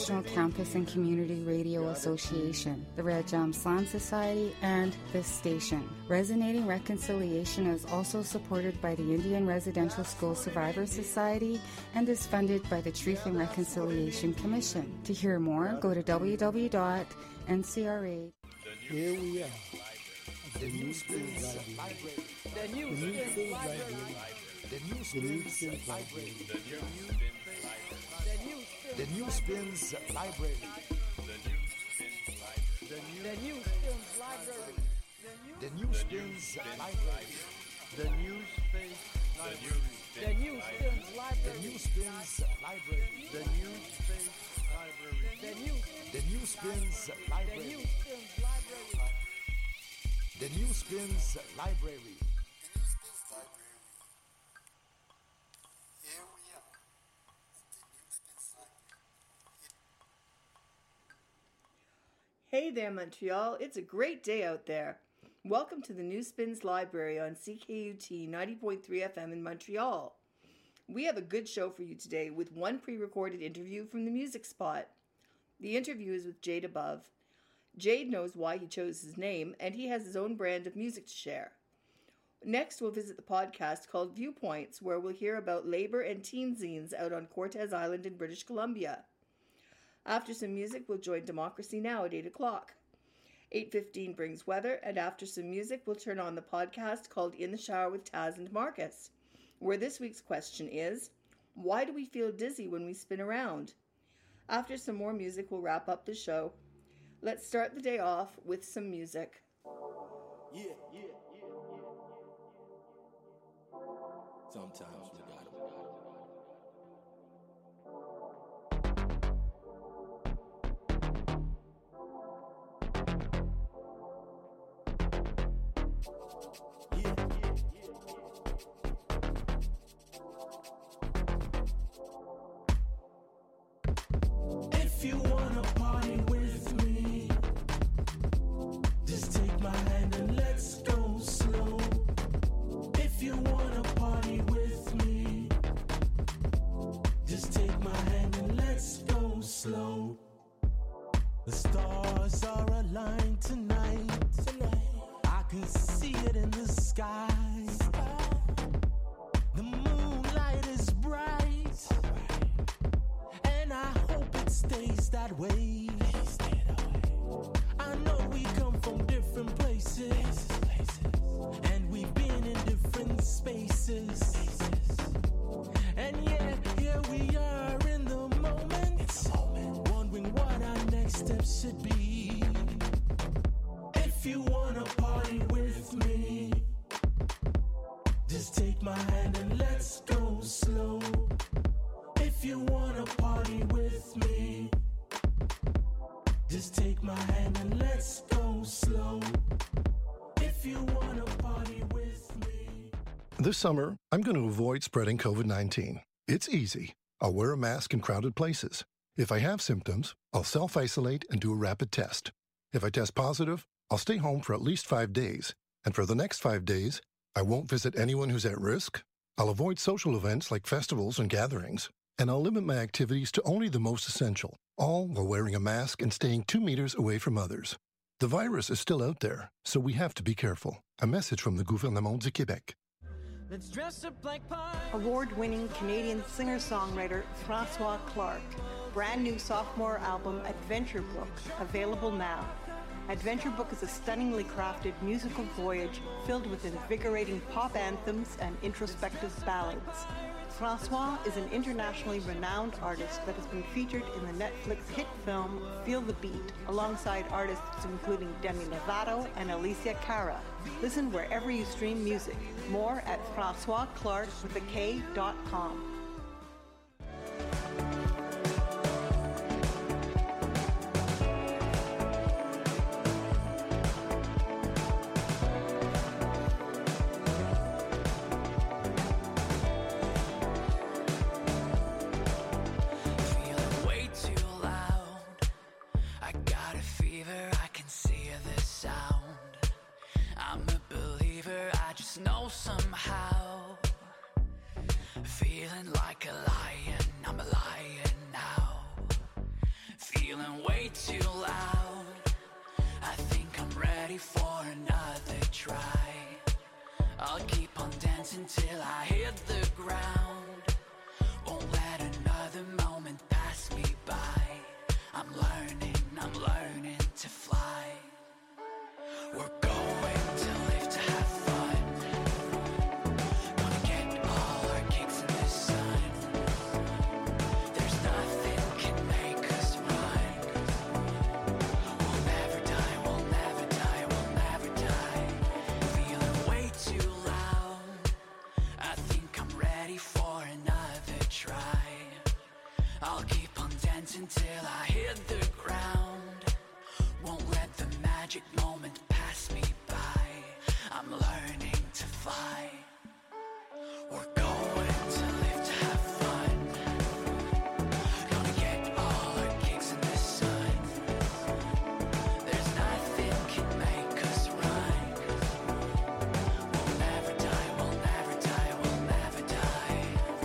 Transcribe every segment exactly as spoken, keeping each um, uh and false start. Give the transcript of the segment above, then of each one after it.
National Campus and Community Radio Association, the Red Jam Slam Society, and this station. Resonating Reconciliation is also supported by the Indian Residential School Survivors Society and is funded by the Truth and Reconciliation Commission. To hear more, go to w w w dot n c r a. Here we are. The New Spins Library. The New Spins Library. The New Spins Library. The New Spins Library. The New Spins Library. The New Spins Library. The New Spins Library. The New Spins Library. The New Spins Library. The New Spins Library. The New The New Spins Library. The New Spins Library. The New Spins Library. Hey there, Montreal. It's a great day out there. Welcome to the New Spins Library on C K U T ninety point three F M in Montreal. We have a good show for you today with one pre-recorded interview from the Music Spot. The interview is with Jade Above. Jade knows why he chose his name, and he has his own brand of music to share. Next, we'll visit the podcast called Viewpoints, where we'll hear about labor and teen zines out on Cortes Island in British Columbia. After some music, we'll join Democracy Now! At eight o'clock. eight fifteen brings weather, and after some music, we'll turn on the podcast called In the Shower with Taz and Marcus, where this week's question is, why do we feel dizzy when we spin around? After some more music, we'll wrap up the show. Let's start the day off with some music. Yeah, yeah, yeah, yeah. Sometimes we gotta. This summer, I'm going to avoid spreading covid nineteen. It's easy. I'll wear a mask in crowded places. If I have symptoms, I'll self-isolate and do a rapid test. If I test positive, I'll stay home for at least five days. And for the next five days, I won't visit anyone who's at risk. I'll avoid social events like festivals and gatherings. And I'll limit my activities to only the most essential, all while wearing a mask and staying two meters away from others. The virus is still out there, so we have to be careful. A message from the Gouvernement du Québec. Let's dress up like pirates. Award-winning Canadian singer-songwriter Francois Clark. Brand new sophomore album Adventure Book, available now. Adventure Book is a stunningly crafted musical voyage filled with invigorating pop anthems and introspective ballads. Francois is an internationally renowned artist that has been featured in the Netflix hit film Feel the Beat, alongside artists including Demi Lovato and Alicia Cara. Listen wherever you stream music. More at francois clark with a K dot com. feeling way too loud. I think I'm ready for another try. I'll keep on dancing till I hit the ground. Won't let another moment pass me by. I'm learning, I'm learning to fly. We're going to live to have fun. Gonna get all our kicks in the sun. There's nothing can make us run. We'll never die, we'll never die, we'll never die. Feeling way too loud. I think I'm ready for another try. I'll keep on dancing till I hit the ground. Won't let the magic moment pass me by. I'm learning to fly. We're going to live to have fun. Gonna get all our kicks in the sun. There's nothing can make us run. We'll never die, we'll never die, we'll never die.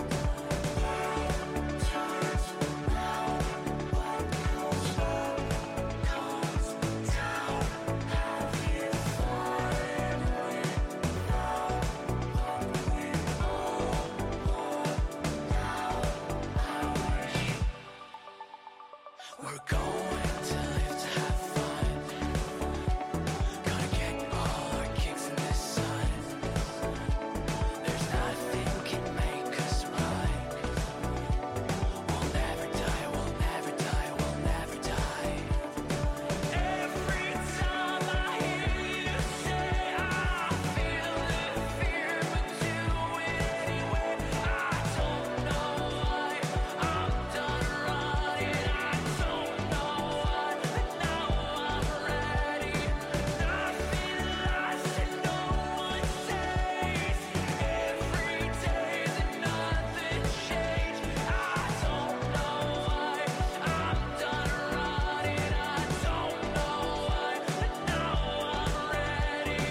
We're going to live to have fun. Gonna get all our kicks in the sun. There's nothing can make us run. We'll never die, we'll never die, we'll never die. Every time I hear you say I feel the fear, but do it anyway. I don't know why I'm done running. I don't know why, but now I'm ready. Nothing lasts and no one stays. Every day that nothing changed. I don't know why I'm done running. I don't know why, but now I'm ready.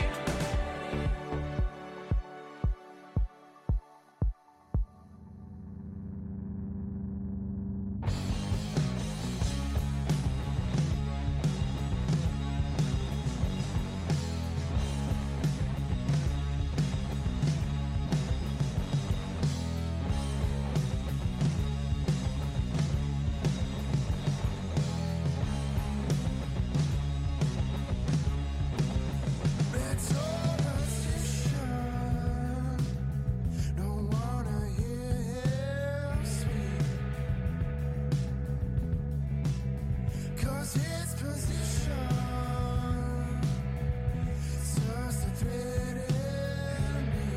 Don't wanna hear him speak, 'cause his position serves to threaten me.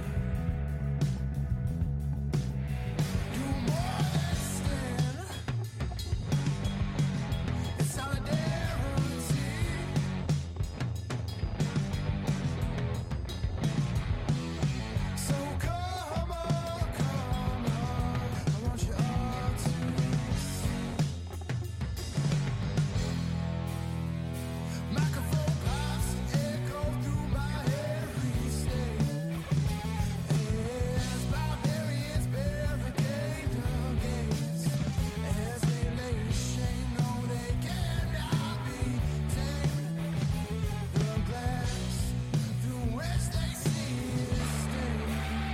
Do more than stand in solidarity. So come on, come on, I want you all to see. Microphone pops, echo through my every state. As barbarians barricade the gates, as they lay shame, no, they cannot be tamed. The glass through which they see is stained.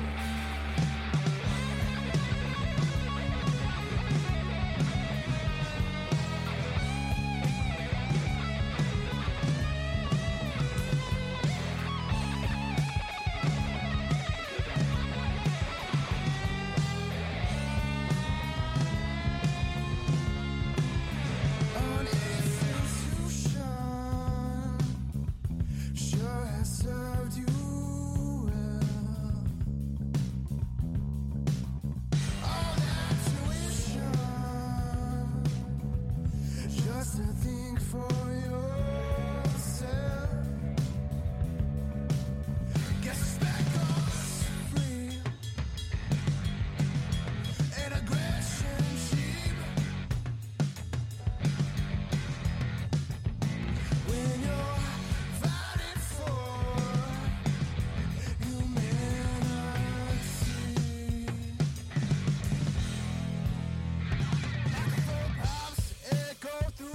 An institution sure has served you well. All that tuition just to think for yourself. Guess it's back us free and aggression cheap. When you're fighting for humanity. Microphone pops, echo through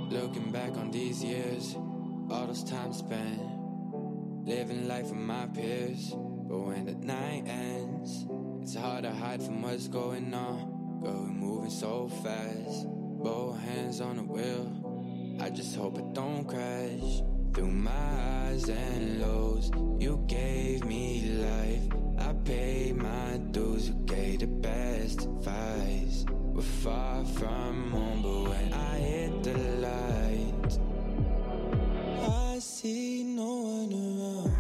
Looking back on these years, all those times spent living life with my peers. But when the night ends, it's hard to hide from what's going on. Girl, we're moving so fast, both hands on the wheel. I just hope I don't crash. Through my highs and lows, you gave me life. I paid my dues, you gave the best advice. We're far from home, but when I hit the light, I see no one around.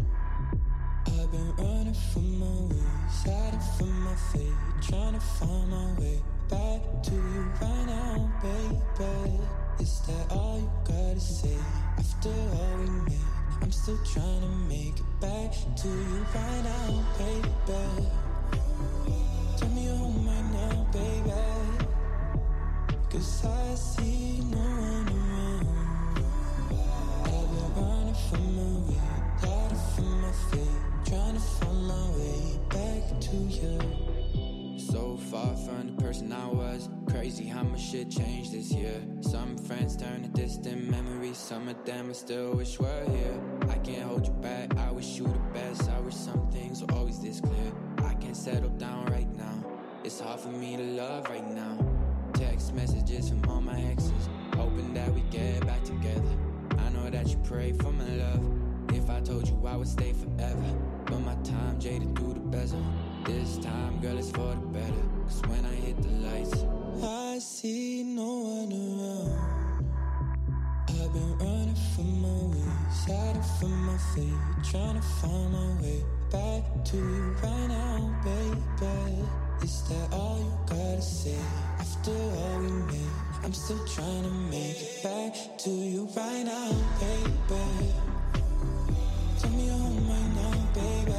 I've been running from my ways, hiding from my fate, trying to find my way back to you right now, baby. Is that all you gotta say? After all we made, I'm still trying to make it back to you right now, baby. Tell me you're home right now, baby. Cause I see no one around. I've been running from my way, hiding from my fate, trying to find my way back to you. So far from the person I was. Crazy how much shit changed this year. Some friends turn to distant memories. Some of them I still wish were here. I can't hold you back, I wish you the best. I wish some things were always this clear. I can't settle down right now. It's hard for me to love right now. Text messages from all my exes, hoping that we get back together. I know that you pray for my love. If I told you I would stay forever, but my time jaded through the bezel. This time, girl, it's for the better. Cause when I hit the lights, I see no one around. I've been running from my ways, hiding from my fate, trying to find my way back to you right now, baby. Is that all you gotta say? After all we made, I'm still trying to make it back to you right now, baby. Tell me you're home right now, baby.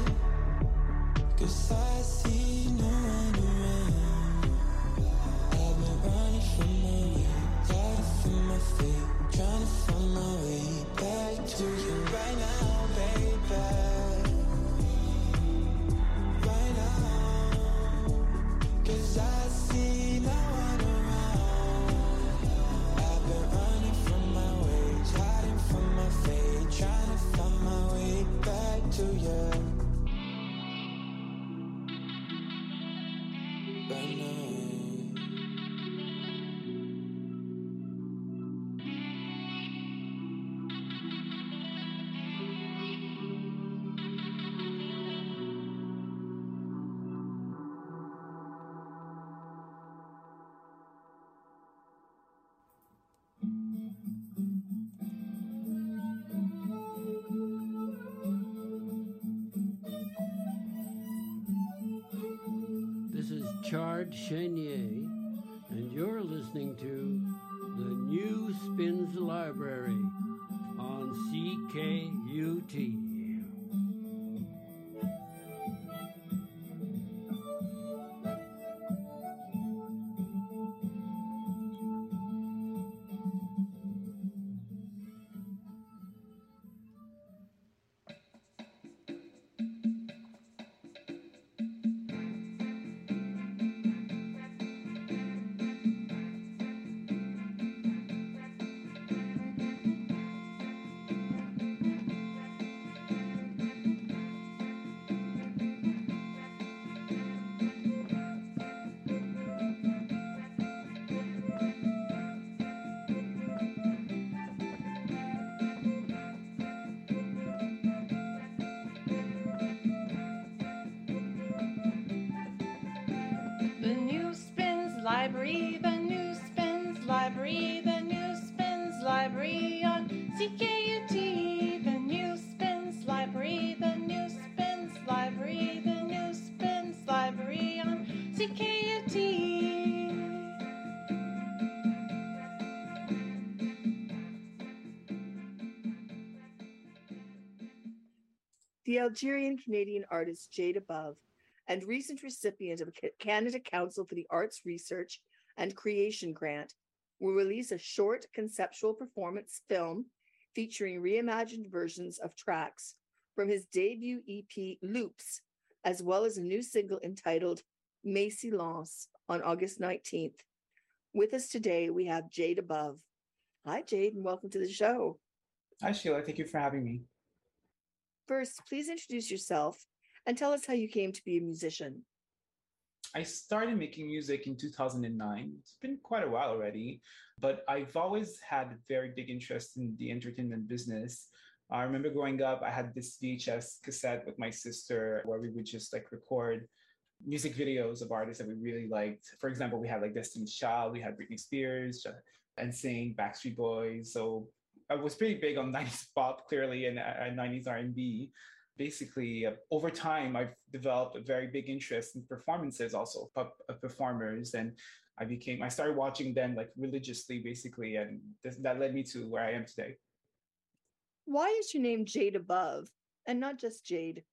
Cause I see no one around. I've been running from my way, hiding from my fate, trying to find my way back to you right now, baby. Right now. Cause I see no one around. I've been running from my ways, hiding from my fate, trying to find my way back to you. Chard Chenier, and you're listening to the New Spins Library on C K U T. Library, the New Spins Library, the New Spins Library on C K U T. The New Spins Library, the New Spins Library, the New Spins Library on C K U T. The Algerian-Canadian artist Jade Above, and recent recipient of a Canada Council for the Arts Research and Creation Grant, will release a short conceptual performance film featuring reimagined versions of tracks from his debut E P Loops, as well as a new single entitled Mes Silence on August nineteenth. With us today, we have Jade Above. Hi, Jade, and welcome to the show. Hi, Sheila. Thank you for having me. First, please introduce yourself and tell us how you came to be a musician. I started making music in two thousand nine. It's been quite a while already, but I've always had a very big interest in the entertainment business. I remember growing up, I had this V H S cassette with my sister where we would just like record music videos of artists that we really liked. For example, we had like Destiny's Child, we had Britney Spears, N Sync, Backstreet Boys. So I was pretty big on nineties pop, clearly, and uh, nineties R and B. Basically, uh, over time, I've developed a very big interest in performances, also pop uh, performers, and I became I started watching them like religiously, basically, and this, that led me to where I am today. Why is your name Jade Above and not just Jade?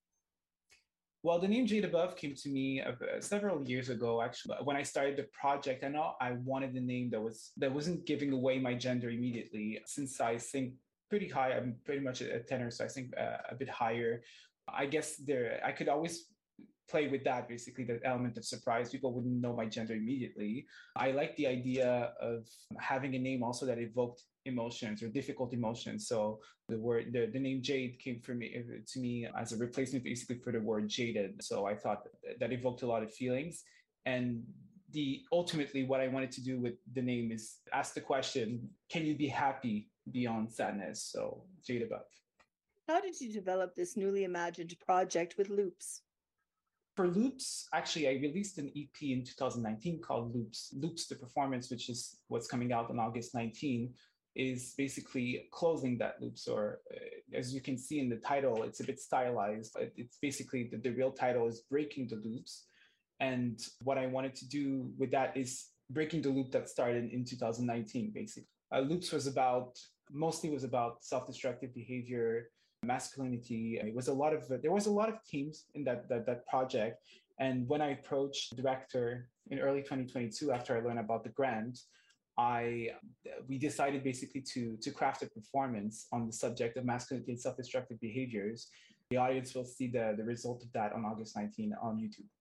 Well, the name Jade Above came to me uh, several years ago. Actually, when I started the project, I know I wanted a name that was that wasn't giving away my gender immediately. Since I sing pretty high, I'm pretty much a tenor, so I sing uh, a bit higher. I guess there I could always play with that, basically, the element of surprise. People wouldn't know my gender immediately. I like the idea of having a name also that evoked emotions or difficult emotions. So the word, the, the name Jade came for me to me as a replacement, basically, for the word jaded. So I thought that, that evoked a lot of feelings. And the ultimately, what I wanted to do with the name is ask the question: can you be happy beyond sadness? So Jade Above. How did you develop this newly imagined project with Loops? For Loops, actually, I released an E P in two thousand nineteen called Loops. Loops, the performance, which is what's coming out on August nineteenth, is basically closing that loops. Or uh, as you can see in the title, it's a bit stylized. It's basically the, the real title is Breaking the Loops. And what I wanted to do with that is breaking the loop that started in two thousand nineteen, basically. Uh, Loops was about, mostly was about self-destructive behavior, masculinity. It was a lot of, there was a lot of themes in that, that, that project. And when I approached the director in early twenty twenty-two, after I learned about the grant, I, we decided basically to, to craft a performance on the subject of masculinity and self-destructive behaviors. The audience will see the, the result of that on August nineteenth on YouTube.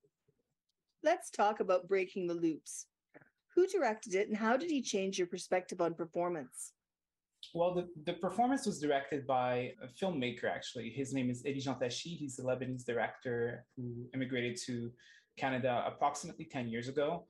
Let's talk about Breaking the Loops. Who directed it and how did he change your perspective on performance? Well, the, the performance was directed by a filmmaker, actually. His name is Elie Jantachi. He's a Lebanese director who immigrated to Canada approximately ten years ago.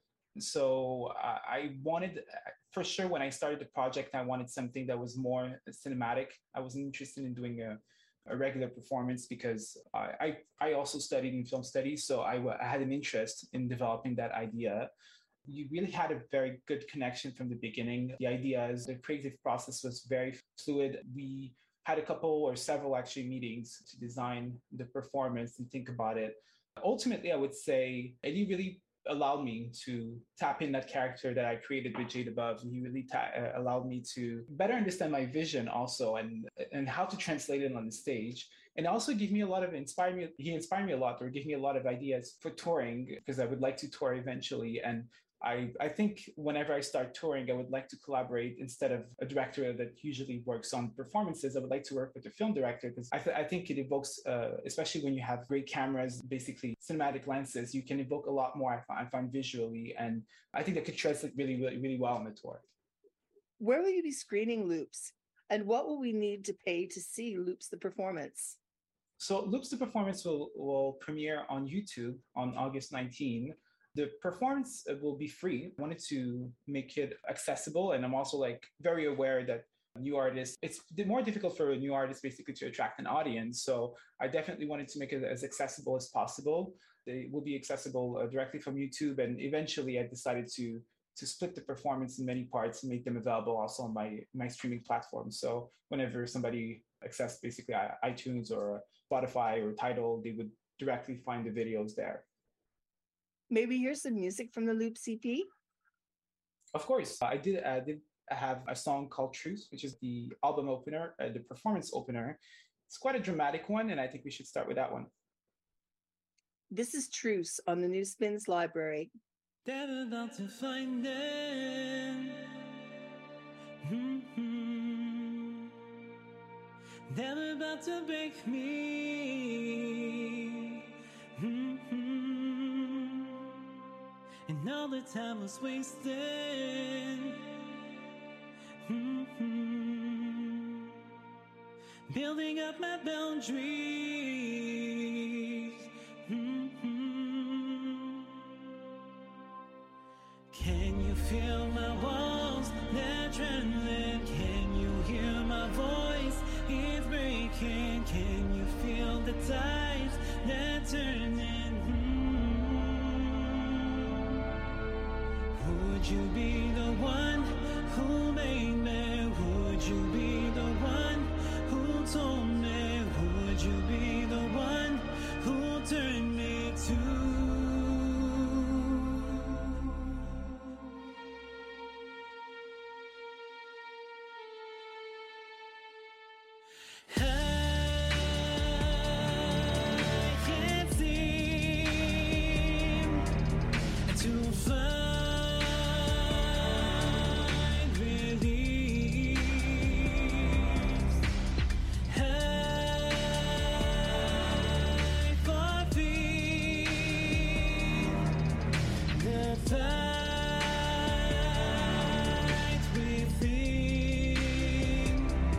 So uh, I wanted, for sure, when I started the project, I wanted something that was more cinematic. I wasn't interested in doing a, a regular performance because I, I, I also studied in film studies. So I, I had an interest in developing that idea. You really had a very good connection from the beginning. The idea is the creative process was very fluid. We had a couple or several actually meetings to design the performance and think about it. Ultimately, I would say Eddie really allowed me to tap in that character that I created with Jade Above. And he really ta- uh, allowed me to better understand my vision also and, and how to translate it on the stage. And also give me a lot of, inspire me, he inspired me a lot or gave me a lot of ideas for touring because I would like to tour eventually. And I, I think whenever I start touring, I would like to collaborate instead of a director that usually works on performances. I would like to work with a film director because I, th- I think it evokes, uh, especially when you have great cameras, basically cinematic lenses, you can evoke a lot more, I find, I find visually. And I think that could translate really, really, really well on the tour. Where will you be screening Loops? And what will we need to pay to see Loops the performance? So Loops the performance will, will premiere on YouTube on August nineteenth. The performance will be free. I wanted to make it accessible. And I'm also like very aware that new artists, it's more difficult for a new artist basically to attract an audience. So I definitely wanted to make it as accessible as possible. They will be accessible uh, directly from YouTube. And eventually I decided to to split the performance in many parts and make them available also on my, my streaming platform. So whenever somebody accesses basically iTunes or Spotify or Tidal, they would directly find the videos there. Maybe here's some music from the Loops C P? Of course. I did, I did have a song called Truth, which is the album opener, uh, the performance opener. It's quite a dramatic one, and I think we should start with that one. This is Truce on the New Spins Library. They're about to find them. Mm-hmm. They're about to break me. Mm-hmm. And all the time was wasted. Mm-hmm. Mm-hmm. Building up my boundaries. Mm-hmm. Can you feel my walls? They're trembling. Can you hear my voice? It's breaking. Can you feel the tides? They're turning. Mm-hmm. Would you be the one who made me? Would you be the one who told me? Would you be the one who turned me to? I can't seem to find relief. I forfeit the fight within.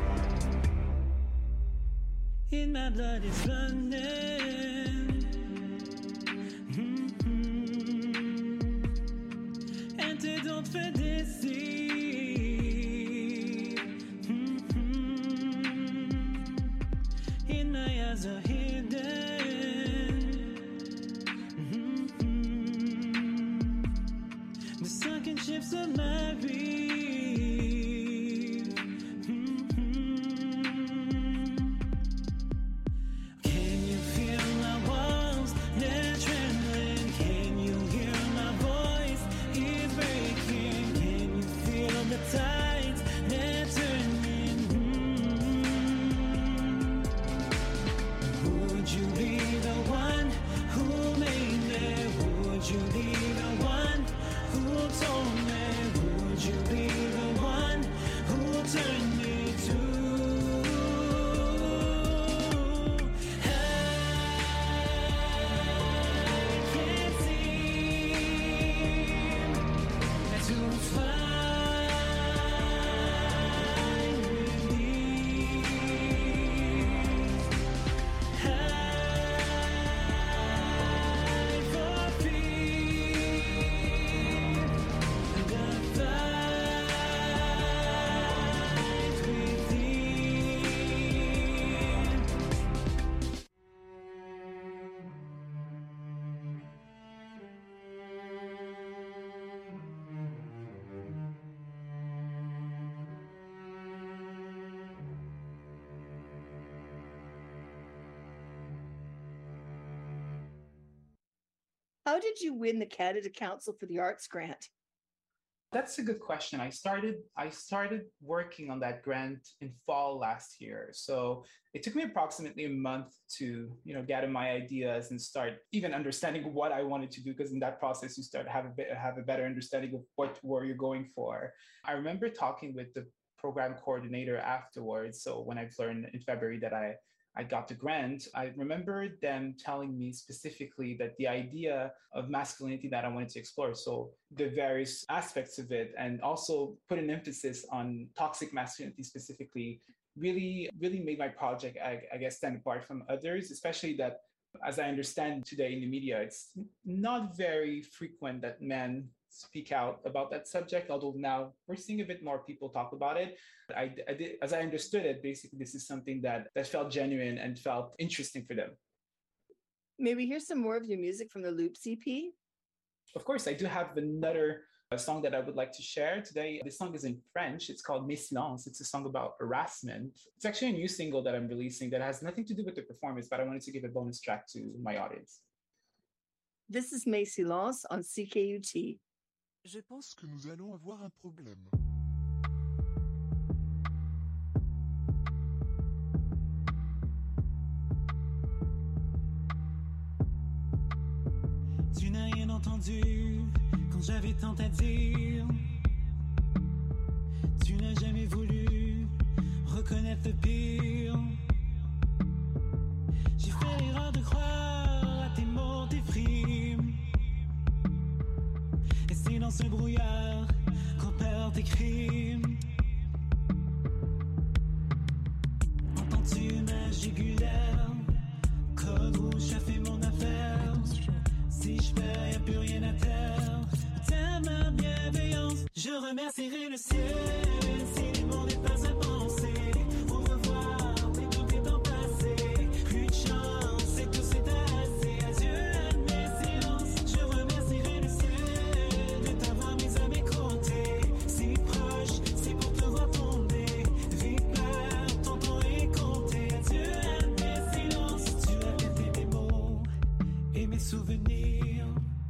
In my blood it's running. Mm-hmm. Antidote for deceit. Mm-hmm. In my eyes are hidden. Mm-hmm. The sunken ships of my reef. Mm-hmm. Can you feel my walls? They're trembling. Can you hear my voice? It's breaking. Can you feel the tides? They're turning. Mm-hmm. Would you be the one who made me? Would you be the one who told me? Would you be the one who turned me to? I can't seem to find relief. I forfeit the fight within. How did you win the Canada Council for the Arts grant? That's a good question. I started I started working on that grant in fall last year. So it took me approximately a month to, you know, gather my ideas and start even understanding what I wanted to do, because in that process you start to have a bit have a better understanding of what were you going for. I remember talking with the program coordinator afterwards. So when I've learned in February that I I got the grant, I remember them telling me specifically that the idea of masculinity that I wanted to explore, so the various aspects of it, and also put an emphasis on toxic masculinity specifically, really, really made my project, I, I guess, stand apart from others, especially that, as I understand today in the media, it's not very frequent that men speak out about that subject, although now we're seeing a bit more people talk about it. I, I did, as I understood it, basically this is something that, that felt genuine and felt interesting for them. Maybe here's some more of your music from the Loops E P. Of course, I do have another uh, song that I would like to share today. This song is in French. It's called Mes Silences. It's a song about harassment. It's actually a new single that I'm releasing that has nothing to do with the performance, but I wanted to give a bonus track to my audience. This is Mes Silences on C K U T. Je pense que nous allons avoir un problème. Tu n'as rien entendu quand j'avais tant à dire. Tu n'as jamais voulu reconnaître le pire. J'ai fait l'erreur de croire à tes mots, tes frimes. Et c'est dans ce brouillard qu'on perd tes crimes. remercierai le ciel si les mots n'est pas à penser. Au revoir, les doutes étant passés. Plus de chance et tout c'est assez. Adieu à mes silences. Je remercierai le ciel de t'avoir mis à mes côtés. Si proche, c'est pour te voir tomber. Vipeur, ton temps est compté. Adieu à mes silences. Tu as gâté mes mots et mes souvenirs.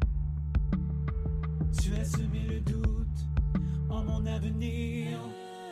Tu as semé le doute en mon avenir.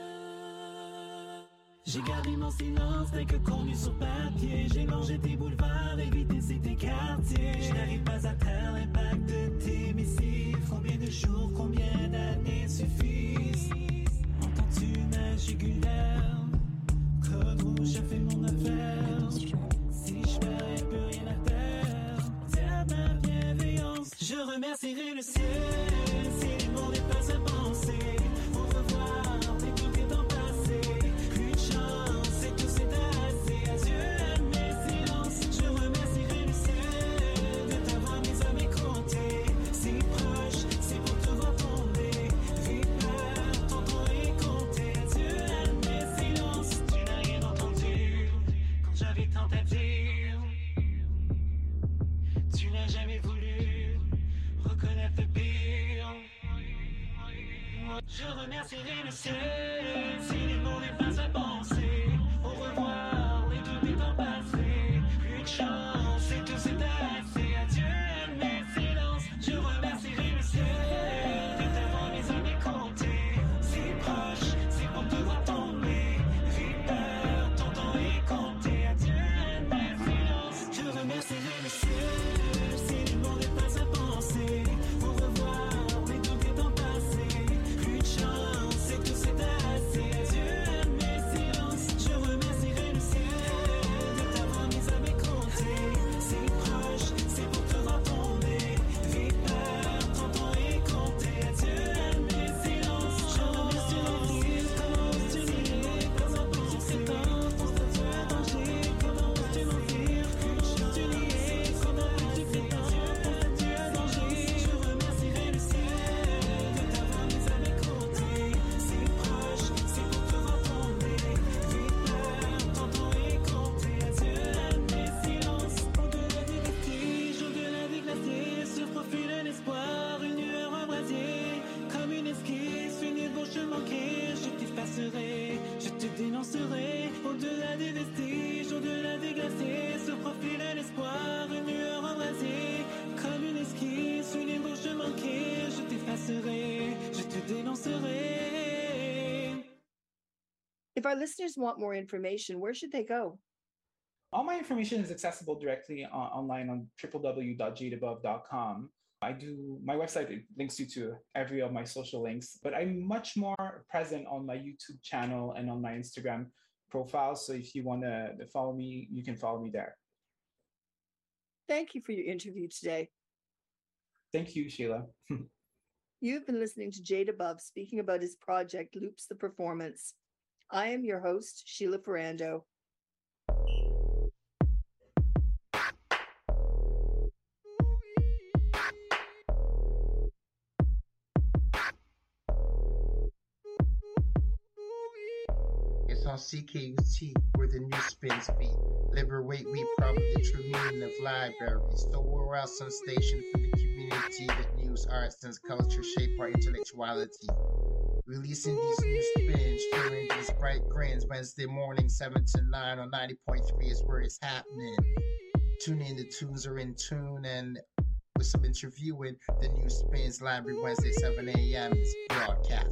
J'ai gardé mon silence tel que connu sur papier. J'ai longé tes boulevards, évité ces quartiers. Je n'arrive pas à taire l'impact de tes missives. Combien de jours, combien d'années suffisent? Entends-tu ma jugulaire? Code rouge, je fais mon affaire. Si je perds, plus rien à faire. Tiens ma bienveillance. Je remercierai le ciel si les mots n'est pas à penser. Au revoir, les doutes étant passés. Plus de chance et tout c'est assez. Adieu à mes silences. Je remercierai le ciel de t'avoir mis à mes côtés. Si proche, c'est pour te voir tomber. Vipeur, ton temps est compté. Adieu à mes silences. Tu n'as rien entendu quand j'avais tant à dire. Tu n'as jamais voulu reconnaître le pire. Je remercierai le ciel si les mots n'est pas à penser. Au revoir, les doutes étant passés. Plus de chance et tout c'est assez. Adieu à mes silences. Je remercierai le ciel de t'avoir mis à mes côtés. Si proche, c'est pour te voir tomber. Vipeur, ton temps est compté. Adieu à mes silences. Je remercierai le ciel si les mots n'est pas à penser. Au revoir, les doutes étant passés. Plus de chance et tout c'est assez. Adieu à mes silences. Je remercierai le ciel de t'avoir mis à mes côtés. C'est proche, c'est pour te voir tomber. Vipeur, ton temps est compté. Adieu à mes silences. Je remercierai le ciel. Comment tu n'irais pas en penser ces temps. Ton statut à danger. Comment tu mentir? Tu n'y es. Comment tu fais tant? Ton statut à danger. Je remercierai le ciel de t'avoir mis à mes côtés. C'est proche, c'est pour te voir tomber. Vipeur, ton temps est compté. Adieu à mes silences. Au-delà des vestiges, au-delà des glaciers, se profile un espoir, une lueur embrasée. Comme une esquisse, une ébauche manquée. Je t'effacerai, je te dénoncerai. Au-delà des vestiges, au-delà des glaciers, se profile un espoir, une lueur embrasée. Comme une esquisse, une ébauche manquée. Je t'effacerai, je te dénoncerai. If our listeners want more information, where should they go? All my information is accessible directly on, online on w w w dot jade above dot com. I do, my website it links you to every of my social links, but I'm much more present on my YouTube channel and on my Instagram profile. So if you want to follow me, you can follow me there. Thank you for your interview today. Thank you, Sheila. You've been listening to Jade Above speaking about his project, Loops the Performance. I am your host, Sheila Ferrando. It's on C K U T where the new spins be. Liberate we promote the true meaning of libraries. So we're out some station for the community that news, arts, and culture shape our intellectuality. Releasing these new spins, sharing these bright grins. Wednesday morning, seven to nine on ninety point three is where it's happening. Tune in, the tunes are in tune, and with some interviewing, the new spins library Wednesday, seven a.m. is broadcast.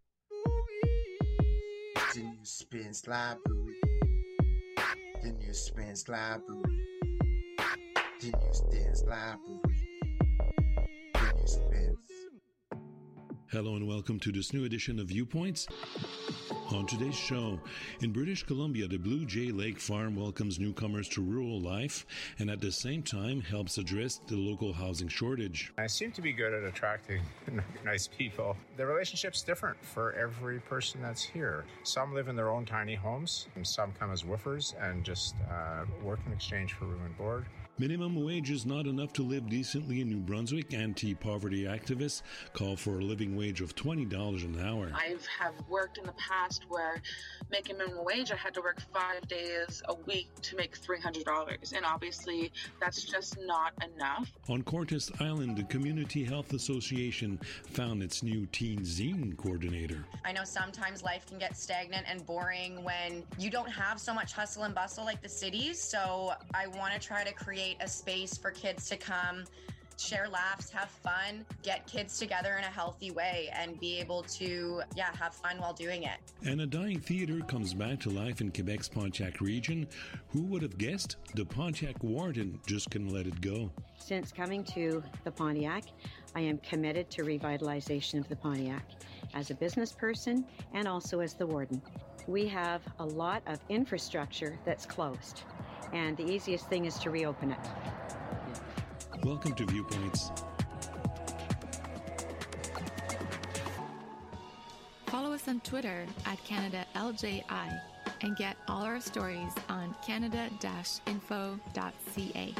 The new spins library. The new spins library. The new spins library. The new spins. Hello and welcome to this new edition of Viewpoints. On today's show, in British Columbia, the Blue Jay Lake Farm welcomes newcomers to rural life and at the same time helps address the local housing shortage. I seem to be good at attracting nice people. The relationship's different for every person that's here. Some live in their own tiny homes, and some come as woofers and just uh, work in exchange for room and board. Minimum wage is not enough to live decently in New Brunswick. Anti-poverty activists call for a living wage of twenty dollars an hour. I have worked in the past where making minimum wage, I had to work five days a week to make three hundred dollars. And obviously, that's just not enough. On Cortes Island, the Community Health Association found its new teen zine coordinator. I know sometimes life can get stagnant and boring when you don't have so much hustle and bustle like the cities. So I want to try to create a space for kids to come, share laughs, have fun, get kids together in a healthy way, and be able to, yeah, have fun while doing it. And a dying theatre comes back to life in Quebec's Pontiac region. Who would have guessed? The Pontiac Warden just couldn't let it go. Since coming to the Pontiac, I am committed to revitalization of the Pontiac as a business person and also as the warden. We have a lot of infrastructure that's closed, and the easiest thing is to reopen it. Welcome to Viewpoints. Follow us on Twitter at Canada L J I and get all our stories on canada dash info dot c a.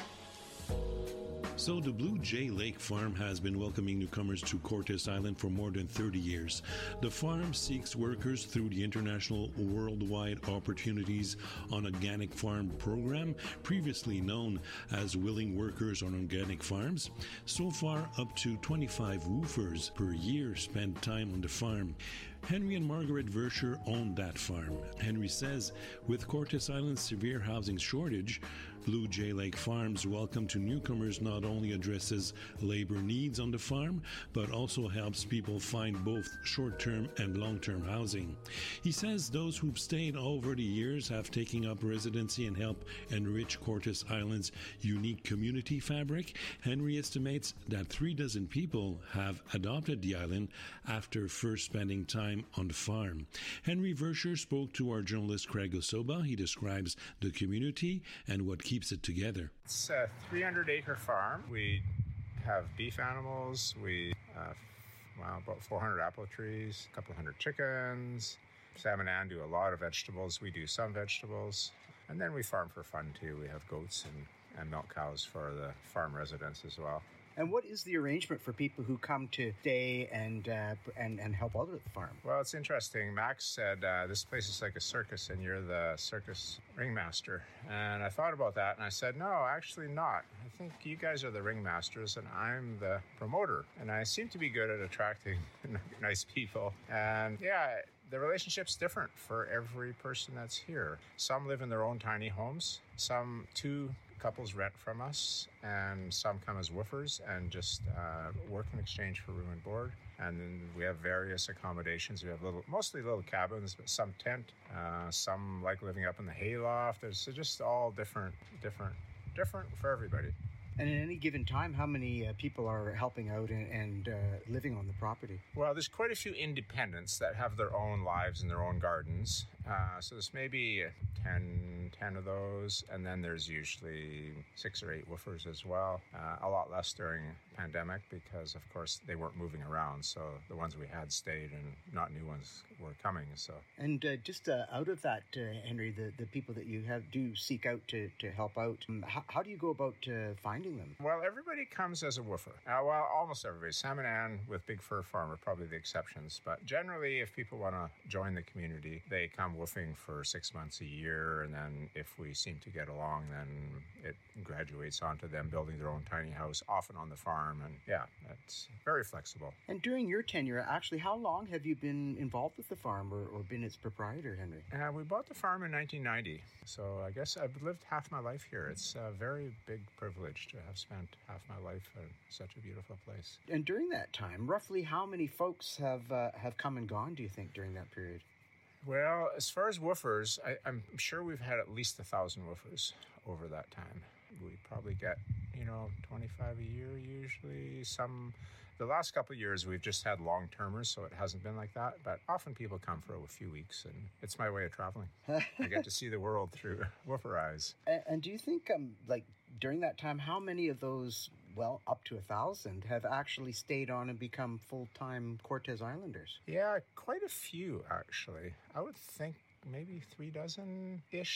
So the Blue Jay Lake Farm has been welcoming newcomers to Cortes Island for more than thirty years. The farm seeks workers through the International Worldwide Opportunities on Organic Farm program, previously known as Willing Workers on Organic Farms. So far, up to twenty-five woofers per year spend time on the farm. Henry and Margaret Verscher own that farm. Henry says, with Cortes Island's severe housing shortage, Blue Jay Lake Farm's welcome to newcomers not only addresses labor needs on the farm, but also helps people find both short-term and long-term housing. He says those who've stayed over the years have taken up residency and help enrich Cortes Island's unique community fabric. Henry estimates that three dozen people have adopted the island after first spending time on the farm. Henry Verscher spoke to our journalist Craig Osoba. He describes the community and what keeps it together. It's a three hundred acre farm. We have beef animals. We have well, about four hundred apple trees, a couple hundred chickens. Sam and Ann do a lot of vegetables. We do some vegetables. And then we farm for fun too. We have goats and, and milk cows for the farm residents as well. And what is the arrangement for people who come to stay and uh, and, and help out at the farm? Well, it's interesting. Max said, uh, this place is like a circus and you're the circus ringmaster. And I thought about that and I said, no, actually not. I think you guys are the ringmasters and I'm the promoter. And I seem to be good at attracting nice people. And yeah, the relationship's different for every person that's here. Some live in their own tiny homes. Some, two couples rent from us, and some come as woofers and just uh, work in exchange for room and board. And then we have various accommodations. We have little, mostly little cabins, but some tent. Uh, some like living up in the hayloft. There's just all different, different, different for everybody. And at any given time, how many uh, people are helping out and, and uh, living on the property? Well, there's quite a few independents that have their own lives and their own gardens. Uh, so there's maybe ten, ten of those. And then there's usually six or eight woofers as well. Uh, a lot less during pandemic because, of course, they weren't moving around. So the ones we had stayed and not new ones were coming. So And uh, just uh, out of that, uh, Henry, the, the people that you have do seek out to, to help out, um, how, how do you go about uh, finding them? Well, everybody comes as a woofer. Uh, well, almost everybody. Sam and Ann with Big Fur Farm are probably the exceptions. But generally, if people want to join the community, they come woofing for six months a year. And then if we seem to get along, then it graduates onto them building their own tiny house, often on the farm. And yeah, that's very flexible. And during your tenure, actually, how long have you been involved with the farm or, or been its proprietor, Henry? Uh, we bought the farm in nineteen ninety. So I guess I've lived half my life here. It's a very big privilege to have spent half my life in such a beautiful place. And during that time, roughly how many folks have uh, have come and gone, do you think, during that period? Well, as far as woofers, I, I'm sure we've had at least a thousand woofers over that time. We probably get, you know, twenty-five a year usually. Some, the last couple of years we've just had long-termers, so it hasn't been like that. But often people come for a few weeks, and it's my way of traveling. I get to see the world through woofer eyes. And, and do you think, um, like, during that time, how many of those, well, up to a thousand, have actually stayed on and become full-time Cortes Islanders? Yeah, quite a few, actually. I would think maybe three dozen-ish.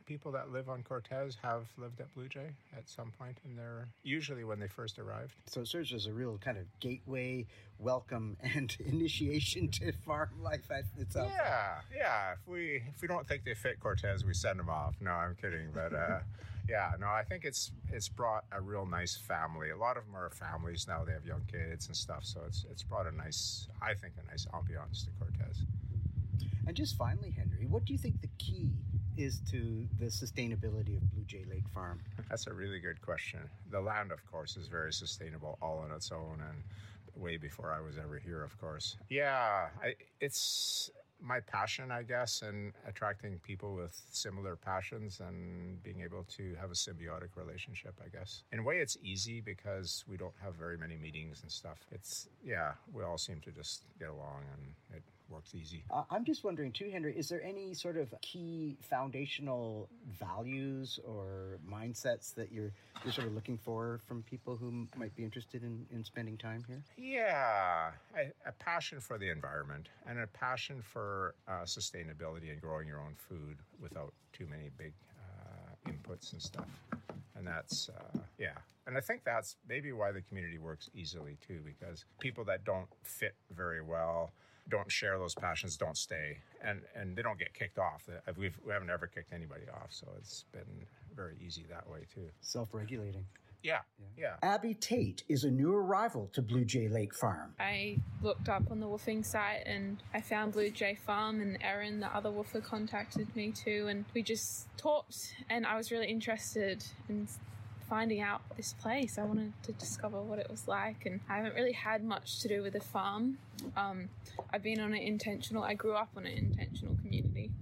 people that live on Cortez have lived at Blue Jay at some point in their, usually when they first arrived. So it serves as a real kind of gateway, welcome, and initiation to farm life itself. Yeah, yeah. If we if we don't think they fit Cortez, we send them off. No, I'm kidding. But uh, yeah, no, I think it's it's brought a real nice family. A lot of them are families now. They have young kids and stuff. So it's it's brought a nice, I think, a nice ambiance to Cortez. And just finally, Henry, what do you think the key is to the sustainability of Blue Jay Lake Farm? That's a really good question. The land, of course, is very sustainable all on its own, and way before I was ever here, of course. Yeah, I, it's my passion, I guess, and attracting people with similar passions and being able to have a symbiotic relationship, I guess. In a way, it's easy because we don't have very many meetings and stuff. It's, yeah, we all seem to just get along, and it works easy. Uh, I'm just wondering too, Henry, is there any sort of key foundational values or mindsets that you're, you're sort of looking for from people who might be interested in, in spending time here? Yeah, I, a passion for the environment and a passion for uh, sustainability and growing your own food without too many big uh, inputs and stuff. And that's, uh, yeah. And I think that's maybe why the community works easily too, because people that don't fit very well, don't share those passions, don't stay, and and they don't get kicked off. We've, we haven't ever kicked anybody off, so it's been very easy that way too. Self-regulating. Yeah, yeah. Abby Tate is a new arrival to Blue Jay Lake Farm. I looked up on the woofing site and I found Blue Jay Farm, and Erin, the other woofer, contacted me too, and we just talked, and I was really interested in finding out this place. I wanted to discover what it was like, and I haven't really had much to do with the farm. Um, I've been on an intentional, I grew up on an intentional community.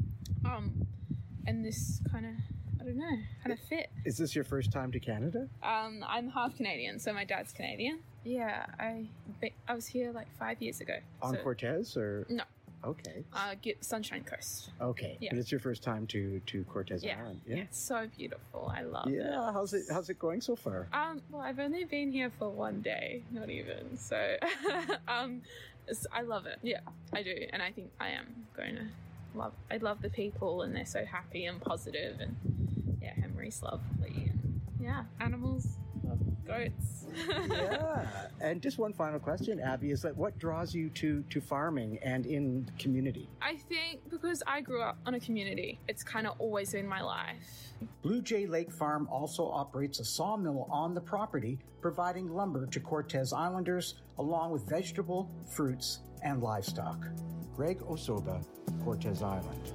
Um, and this kind of, I don't know, kind of fit. Is this your first time to Canada? Um, I'm half Canadian, so my dad's Canadian. Yeah, I I was here like five years ago. On so, Cortez or? No. Okay. Uh, get Sunshine Coast. Okay. Yeah. But it's your first time to, to Cortez yeah. Island. Yeah. It's so beautiful. I love yeah. it. Yeah. How's it How's it going so far? Um. Well, I've only been here for one day, not even. So, um, it's, I love it. Yeah, I do, and I think I am going to love. I love the people, and they're so happy and positive, and yeah, Henry's lovely, and yeah, animals. Love goats. Yeah. And just one final question, Abby, is that what draws you to, to farming and in community? I think because I grew up on a community, it's kind of always been my life. Blue Jay Lake Farm also operates a sawmill on the property, providing lumber to Cortez Islanders, along with vegetable, fruits, and livestock. Greg Osoba, Cortez Island.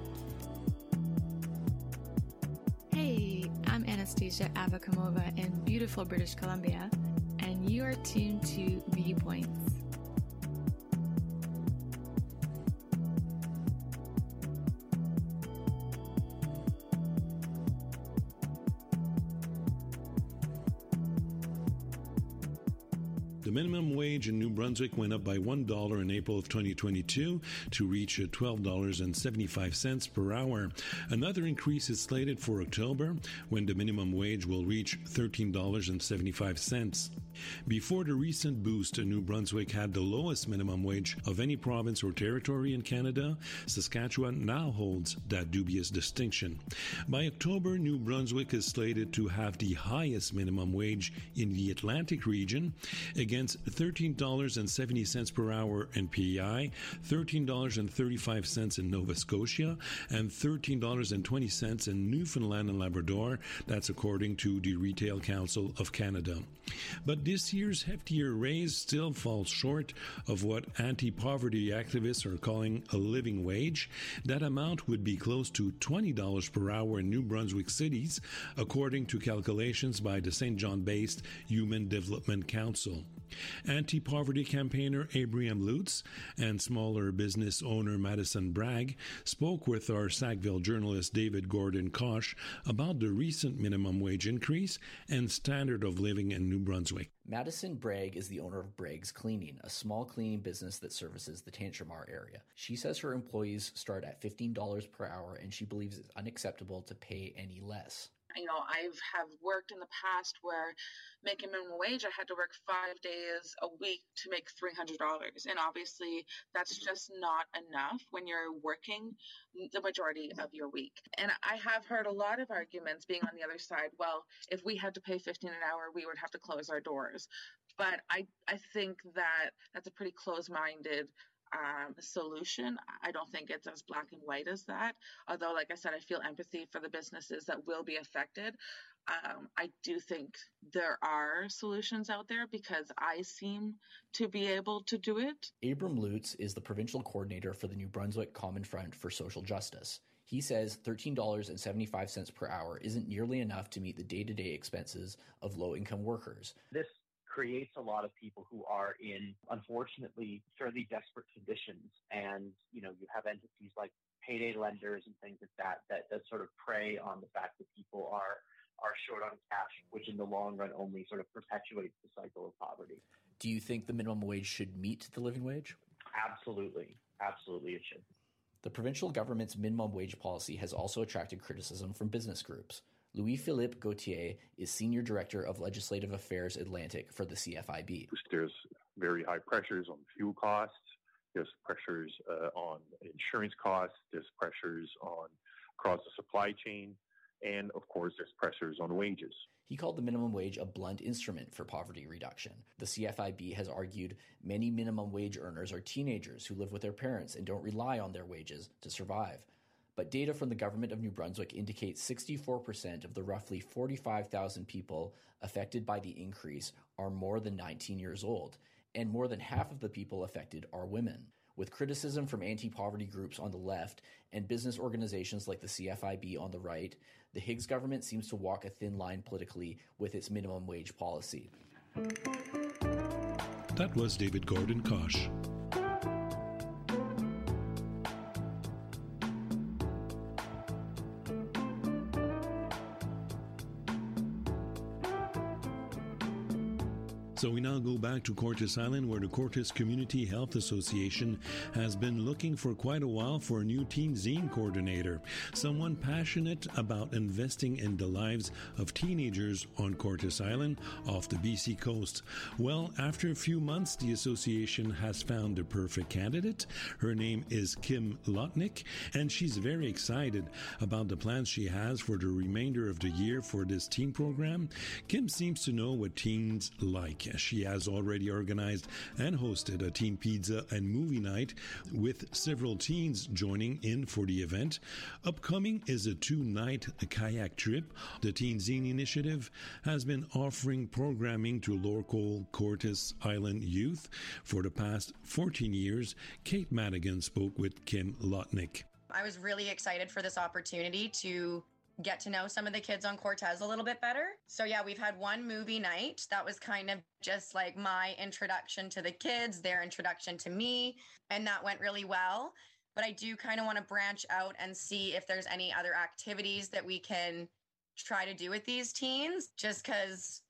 Hey, I'm Anastasia Avakamova in beautiful British Columbia, and you are tuned to Viewpoints. The minimum wage in New Brunswick went up by one dollar in April of twenty twenty-two to reach twelve dollars and seventy-five cents per hour. Another increase is slated for October, when the minimum wage will reach thirteen dollars and seventy-five cents. Before the recent boost, New Brunswick had the lowest minimum wage of any province or territory in Canada. Saskatchewan now holds that dubious distinction. By October, New Brunswick is slated to have the highest minimum wage in the Atlantic region, against thirteen dollars and seventy cents per hour in P E I, thirteen dollars and thirty-five cents in Nova Scotia, and thirteen dollars and twenty cents in Newfoundland and Labrador. That's according to the Retail Council of Canada. But this year's heftier raise still falls short of what anti-poverty activists are calling a living wage. That amount would be close to twenty dollars per hour in New Brunswick cities, according to calculations by the Saint John-based Human Development Council. Anti-poverty campaigner Abraham Lutz and smaller business owner Madison Bragg spoke with our Sackville journalist David Gordon Koch about the recent minimum wage increase and standard of living in New Brunswick. Madison Bragg is the owner of Bragg's Cleaning, a small cleaning business that services the Tantramar area. She says her employees start at fifteen dollars per hour, and she believes it's unacceptable to pay any less. You know, I've have worked in the past where making minimum wage, I had to work five days a week to make three hundred dollars. And obviously that's just not enough when you're working the majority of your week. And I have heard a lot of arguments being on the other side. Well, if we had to pay fifteen an hour, we would have to close our doors. But I, I think that that's a pretty close-minded Um, solution. I don't think it's as black and white as that. Although, like I said, I feel empathy for the businesses that will be affected. Um, I do think there are solutions out there because I seem to be able to do it. Abram Lutz is the provincial coordinator for the New Brunswick Common Front for Social Justice. He says thirteen dollars and seventy-five cents per hour isn't nearly enough to meet the day-to-day expenses of low-income workers. This creates a lot of people who are in, unfortunately, fairly desperate conditions. And, you know, you have entities like payday lenders and things like that, that, that sort of prey on the fact that people are, are short on cash, which in the long run only sort of perpetuates the cycle of poverty. Do you think the minimum wage should meet the living wage? Absolutely. Absolutely, it should. The provincial government's minimum wage policy has also attracted criticism from business groups. Louis-Philippe Gauthier is Senior Director of Legislative Affairs Atlantic for the C F I B. There's very high pressures on fuel costs. There's pressures uh, on insurance costs. There's pressures on across the supply chain. And, of course, there's pressures on wages. He called the minimum wage a blunt instrument for poverty reduction. The C F I B has argued many minimum wage earners are teenagers who live with their parents and don't rely on their wages to survive. But data from the government of New Brunswick indicates sixty-four percent of the roughly forty-five thousand people affected by the increase are more than nineteen years old, and more than half of the people affected are women. With criticism from anti-poverty groups on the left and business organizations like the C F I B on the right, the Higgs government seems to walk a thin line politically with its minimum wage policy. That was David Gordon Kosh. So we now go back to Cortes Island, where the Cortes Community Health Association has been looking for quite a while for a new teen zine coordinator, someone passionate about investing in the lives of teenagers on Cortes Island off the B C coast. Well, after a few months, the association has found the perfect candidate. Her name is Kim Lotnick, and she's very excited about the plans she has for the remainder of the year for this teen program. Kim seems to know what teens like. She has already organized and hosted a teen pizza and movie night with several teens joining in for the event. Upcoming is a two-night kayak trip. The Teen Zine Initiative has been offering programming to local Cortes Island youth for the past fourteen years. Kate Madigan spoke with Kim Lotnick. I was really excited for this opportunity to get to know some of the kids on Cortes a little bit better. So yeah, we've had one movie night. That was kind of just like my introduction to the kids, their introduction to me, and that went really well. But I do kind of want to branch out and see if there's any other activities that we can try to do with these teens, just because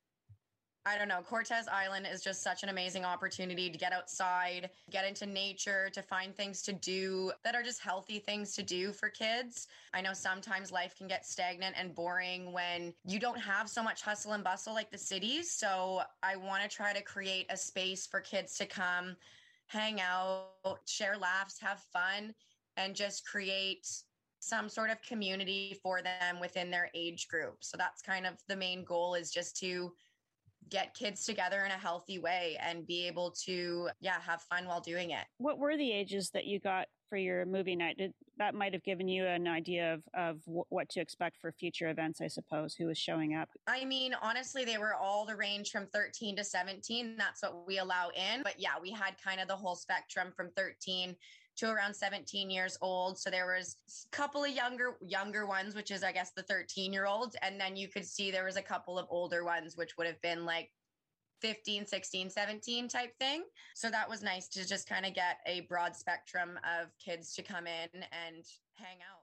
I don't know, Cortes Island is just such an amazing opportunity to get outside, get into nature, to find things to do that are just healthy things to do for kids. I know sometimes life can get stagnant and boring when you don't have so much hustle and bustle like the cities. So I want to try to create a space for kids to come, hang out, share laughs, have fun, and just create some sort of community for them within their age group. So that's kind of the main goal, is just to get kids together in a healthy way and be able to, yeah, have fun while doing it. What were the ages that you got for your movie night? Did, that might have given you an idea of, of w- what to expect for future events, I suppose, who was showing up. I mean, honestly, they were all the range from thirteen to seventeen. That's what we allow in. But yeah, we had kind of the whole spectrum from thirteen to around seventeen years old. So there was a couple of younger younger ones, which is, I guess, the thirteen year olds. And then you could see there was a couple of older ones, which would have been like fifteen, sixteen, seventeen type thing. So that was nice to just kind of get a broad spectrum of kids to come in and hang out.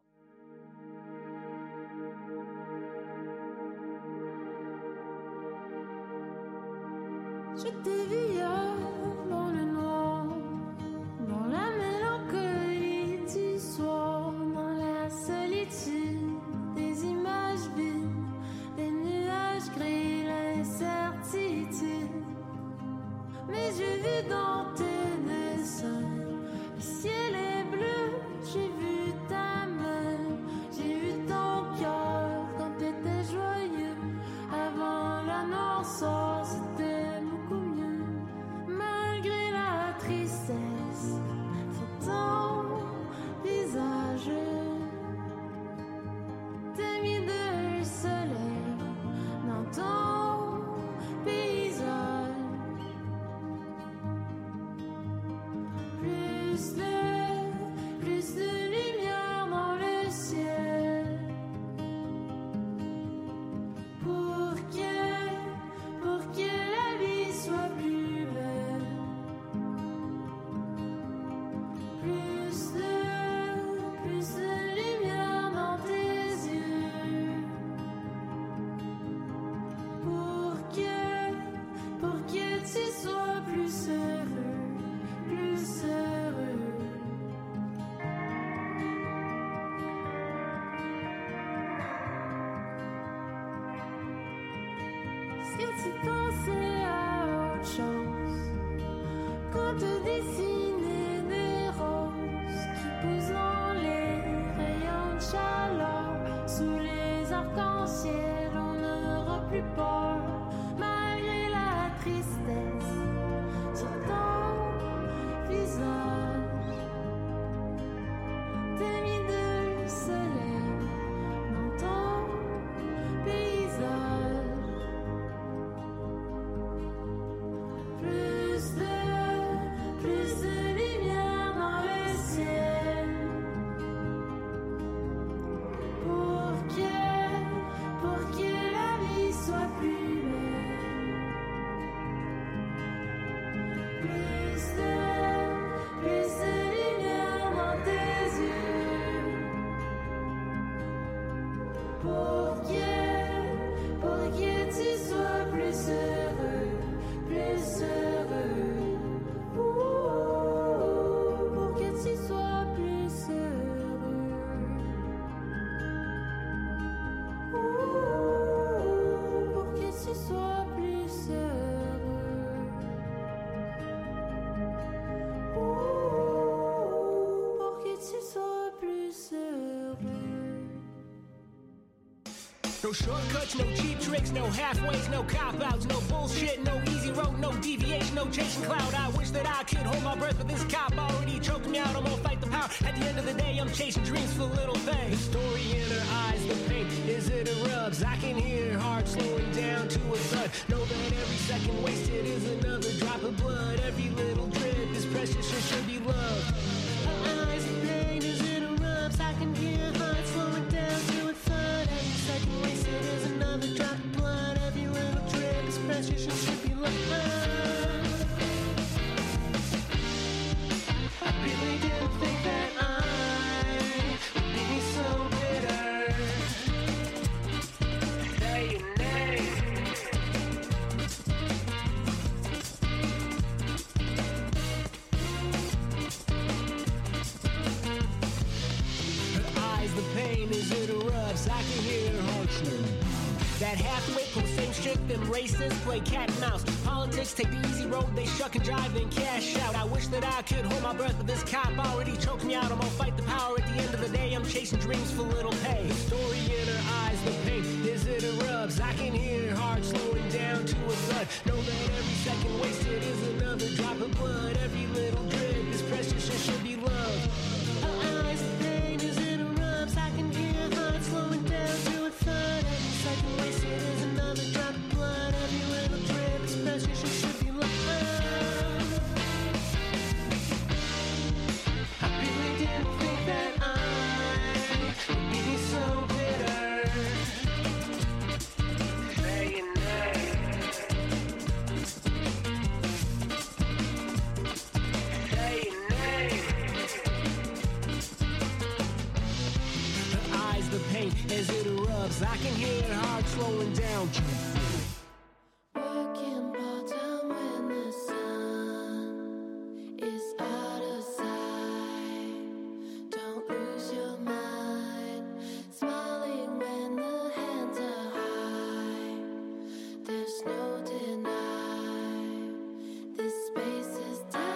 Je t'ai vu hier dans le noir, dans la mélancolie du soir, dans la solitude des images vides Viens-tu penser à autre chose? Quand te dessiner des roses qui poussent dans les rayons de chaleur, sous les arcs-en-ciel, on n'aura plus peur, malgré la tristesse sur ton visage. T'as mis du soleil dans ton paysage. Plus de, plus de lumière dans le ciel. Pour que, pour que la vie soit plus belle. Plus de, plus de lumière dans tes yeux. Pour que, pour que tu sois plus heureux, plus heureux. Ouh, pour que tu sois plus heureux. Ouh, pour que tu sois plus heureux. Ouh, pour que tu sois plus heureux. No shortcuts, no cheap tricks, no halfways, no cop-outs, no bullshit, no easy road, no deviation, no chasing cloud. I wish that I could hold my breath, but this cop already choked me out. I'm gonna fight the power. At the end of the day, I'm chasing dreams for little things. The story in her eyes, the pain, is it a rubs? I can hear her heart slowing down to a thud. Know that every second wasted is another drop of blood. Every little drip is precious and should be loved. Her eyes, the pain, is it a rubs? I can hear her heart slowing down to a thud. Every second wasted is another drop of blood. Every little drip is precious and should be loved. I really didn't think that I would be so bitter. Say your name. Her eyes, the pain, is it a rubs? I can hear her heart slowing. That half-wit, those same shit, them racists play cat and mouse. Politics take the easy road, they shuck and jive, then cash out. I wish that I could hold my breath, but this cop already choked me out. I'm gonna fight the power. At the end of the day, I'm chasing dreams for little pay. The story in her eyes, the pain, is it a rubs? I can hear her heart slowing down to a thud. Know that every second wasted is another drop of blood. Every little drip is precious and should be loved. Her eyes, the pain, is it a rubs? I can hear her heart slowing down to a thud. Every second wasted is another drop of blood. Every little drip is precious and should be loved. I really didn't think that I would be so bitter. Say your name. Say your name. Her eyes, the pain, as it erupts. I can hear her heart slowing down. Working part-time when the sun is out of sight. Don't lose your mind. Smiling when the hands are high. There's no deny. This space is tight.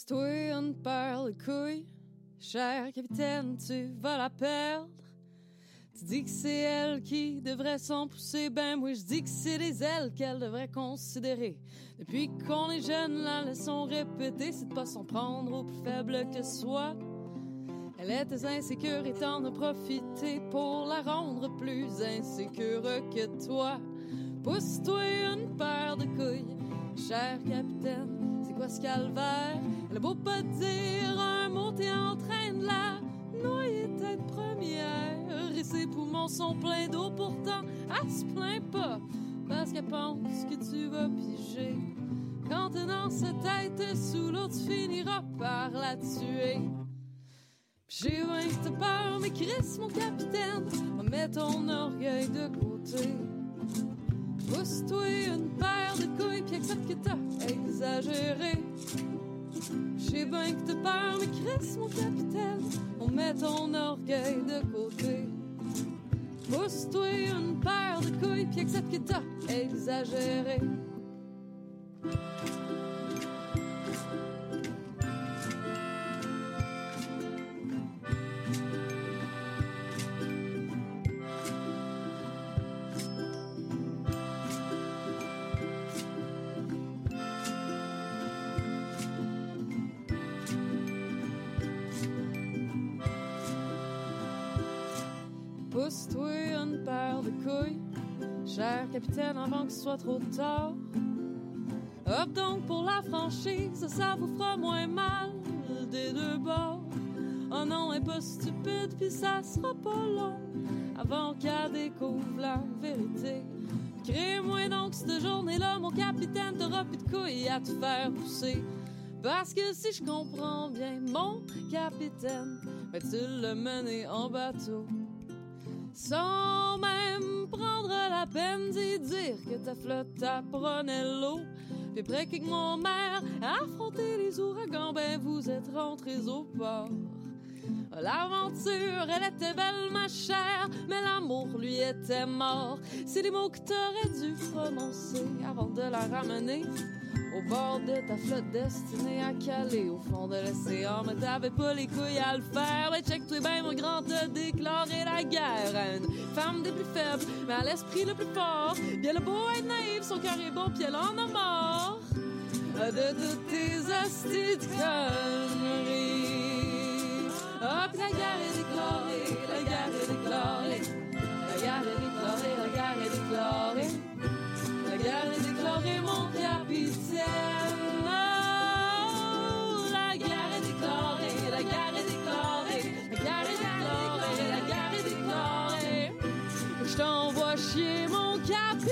Pousse-toi une paire de couilles, cher capitaine, tu vas la perdre. Tu dis que c'est elle qui devrait s'en pousser, ben moi je dis que c'est des ailes qu'elle devrait considérer. Depuis qu'on est jeune, la leçon répétée, c'est de pas s'en prendre au plus faible que soi. Elle était insécure et t'en as profité pour la rendre plus insécure que toi. Pousse-toi une paire de couilles, cher capitaine, c'est quoi ce calvaire? Elle a beau pas te dire un mot, t'es en train de la noyer tête première. Et ses poumons sont pleins d'eau, pourtant elle se plaint pas, parce qu'elle pense que tu vas piger. Quand t'es dans sa tête sous l'eau, tu finiras par la tuer. J'ai vingt que t'as peur, mais Chris, mon capitaine, mets ton orgueil de côté. Pousse-toi une paire de couilles, puis accepte que t'as exagéré. J'ai bien que t'as peur, mais Chris, mon capitaine, on met ton orgueil de côté. Pousse-toi une paire de couilles, puis accepte que t'as exagéré. Pousse-toi une paire de couilles, cher capitaine, avant que ce soit trop tard. Hop donc pour la franchise, ça vous fera moins mal des deux bords. Oh non, elle est pas stupide, puis ça sera pas long avant qu'elle découvre la vérité. Crée-moi donc cette journée-là, mon capitaine, t'auras plus de couilles à te faire pousser. Parce que si je comprends bien, mon capitaine, ben tu l'as mené en bateau. Sans même prendre la peine d'y dire que ta flotte apprenait l'eau. Puis après qu'avec mon mère affronter les ouragans, ben vous êtes rentrés au port. L'aventure, elle était belle, ma chère, mais l'amour, lui, était mort. C'est des mots que t'aurais dû prononcer avant de la ramener au bord de ta flotte destinée à caler au fond de l'océan. Mais t'avais pas les couilles à le faire. Mais check-toi bien, mon grand, t'as déclaré la guerre à une femme des plus faibles, mais à l'esprit le plus fort. Bien le beau être naïf, son cœur est bon, puis elle en a mort de toutes tes hosties de conneries. Hop, la guerre est déclarée, la guerre est déclarée, la guerre est déclarée, la guerre est déclarée, la guerre est déclarée, mon capitaine. Oh, la guerre est déclarée, la guerre est déclarée, la guerre est déclarée, la guerre est déclarée. Je t'envoie chier, mon capitaine.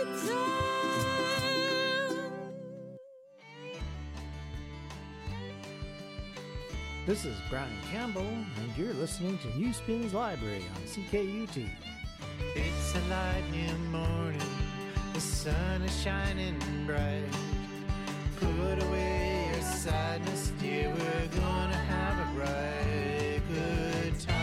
This is Brian Campbell, and you're listening to New Spins Library on C K U T. It's a lightning morning, the sun is shining bright. Put away your sadness, dear, we're gonna have a bright, good time.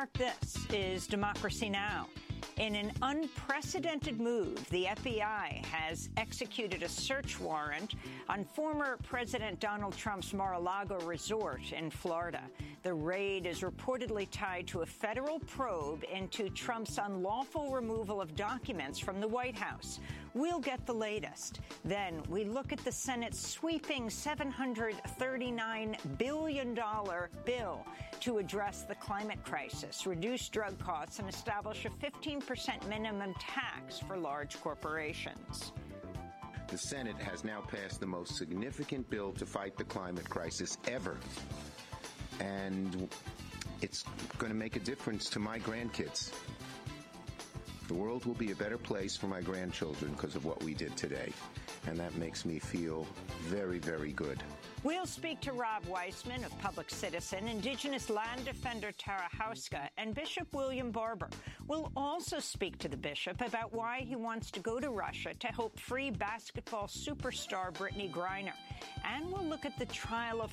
Bookmark this is Democracy Now! In an unprecedented move, the F B I has executed a search warrant on former President Donald Trump's Mar-a-Lago resort in Florida. The raid is reportedly tied to a federal probe into Trump's unlawful removal of documents from the White House. We'll get the latest. Then we look at the Senate's sweeping seven hundred thirty-nine billion dollars bill to address the climate crisis, reduce drug costs, and establish a fifteen percent minimum tax for large corporations. The Senate has now passed the most significant bill to fight the climate crisis ever. And it's going to make a difference to my grandkids. The world will be a better place for my grandchildren because of what we did today. And that makes me feel very, very good. We'll speak to Rob Weissman of Public Citizen, Indigenous land defender Tara Houska, and Bishop William Barber. We'll also speak to the bishop about why he wants to go to Russia to help free basketball superstar Brittany Griner. And we'll look at the trial of